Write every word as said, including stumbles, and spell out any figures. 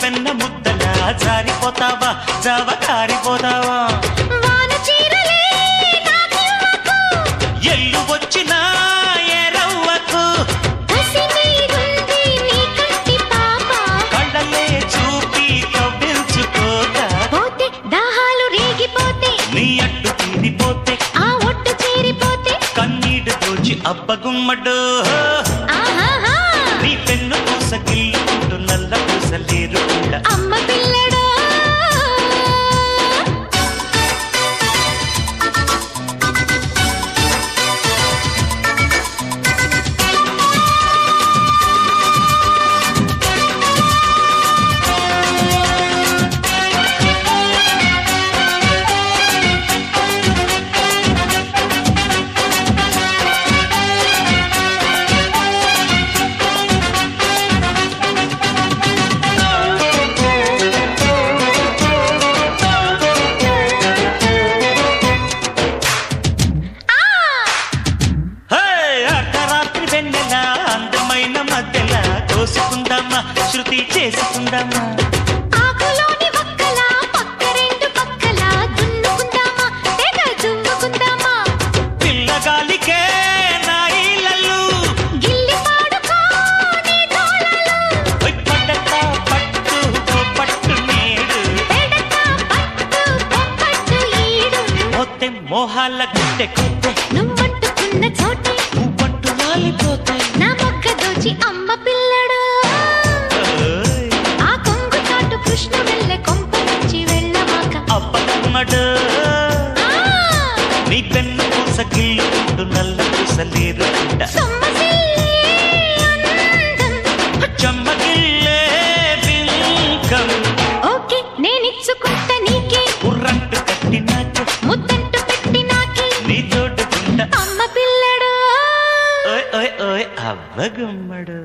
వెన్న ముద్దలా జారిపోతావా జావ కారిపోతావా ఎల్లు వచ్చినా ఎరవ్వకు కళ్ళలే చూపి కవ్వించుకోక దాహాలు రేగిపోతే నీ అట్టు తీరిపోతే ఆ ఒట్టు చేరిపోతే కన్నీడు దోచి అబ్బగుమ్మడు నీ పెన్ను పూస గిల్లుకుంటూ నల్ల పూసలేరు అమ్మ పిల్లడా శృతి చేసుకుందామా ఆకులోని వక్కలా పక్క రెండు పక్కలా దున్నుకుందామా తెగ దున్నుకుందామా పిల్లగాలికే నా ఇళ్ళలు గిల్లి పాడుకోని తోలలు పడక పట్టు పట్టు నేడు పెడక పట్టు పట్టు ఈడు మొత్తే మోహాల గుట్టె కొట్టే నువ్వంటుకున్న చోటే నువ్వంటూ వాలిపోతే నా మొక్క దోచి అమ్మ పిల్లడు ఆ కొంగు చాటు కృష్ణ వెళ్ళే కొంప నుంచి వెళ్ళమాక అబ్బమ్మడు నీ పెన్ను పూస గిల్లుకుంటూ నల్ల పూసలేరు చెమ్మగిల్లే బిల్కం ఓకే నేనిచ్చుకుంటా నీకే ఉర్రంటు కట్టినాక ముద్దంటు పెట్టినాకే నీ తోడుకుంటా అమ్మ పిల్లడు ఓయ్ ఓయ్ ఓయ్ అవ్వగుమ్మడు